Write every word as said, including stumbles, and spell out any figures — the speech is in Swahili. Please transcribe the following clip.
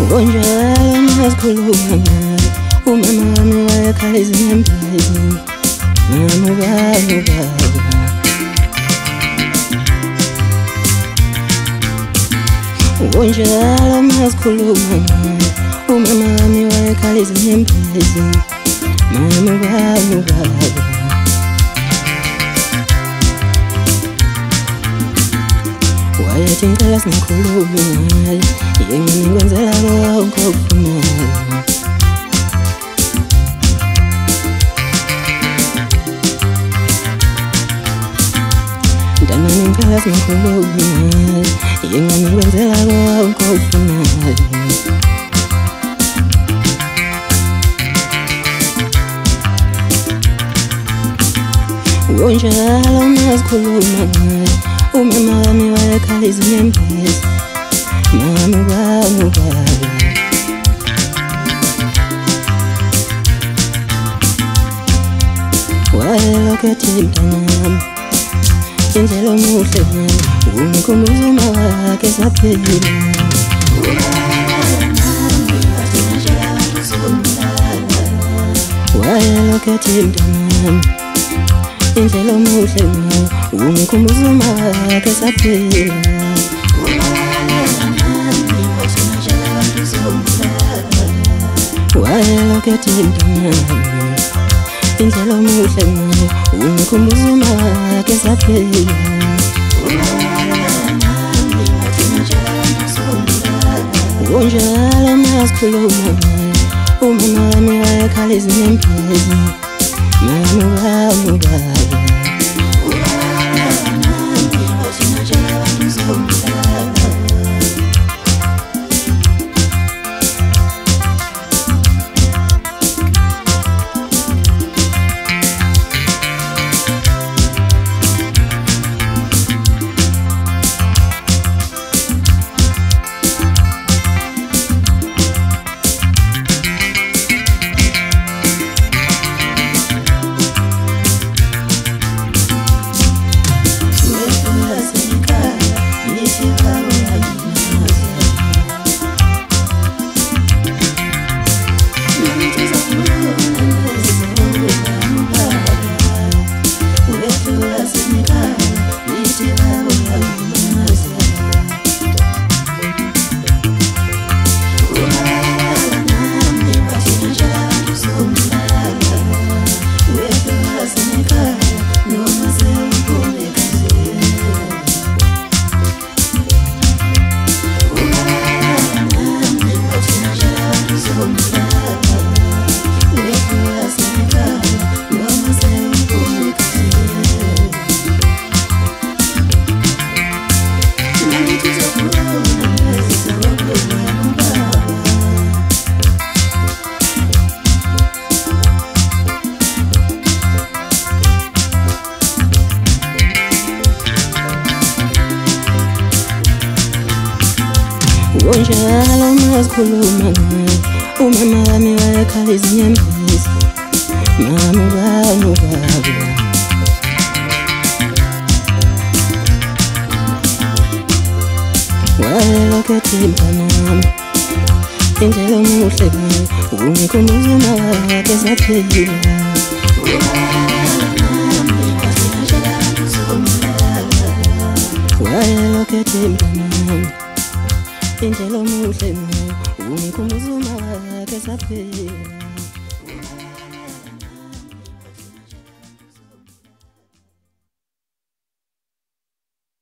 Unjalo masikhuluma ngayo umama wami wayekhala izinyembezi mama baba baba Unjalo masikhuluma ngayo umama wami wayekhala izinyembezi mama baba baba Wayethi ngicela singikhulume ngayo yena ngikwenzela konke okufunayo Mntanami ngicela singikhulume ngayo yena ngikwenzela konke okufunayo Unjalo masikhuluma ngayo umama wami wayekhala izinyembezi mama baba baba Wayelokhu ethi mntanami indlela omuhle ngayo ungikhumbuza uma wakhe esaphila Wayelokhu ethi mntanami indlela omuhle ngayo ungikhumbuza uma wakhe esaphila Wayelokhu ethi mntanami indlela omuhle ngayo ungikhumbuza uma wakhe esaphila Unjalo masikhuluma ngayo umama wami wayekhala izinyembezi mama baba baba Unjalo masikhuluma ngayo umama wami wayekhala izinyembezi mama baba baba Wayelokhu ethi mntanami indlela omuhle ngayo ungikhumbuza uma wakhe esaphila Wayelokhu ethi mntanami indlela omuhle ngayo ungikhumbuza uma wakhe esaphila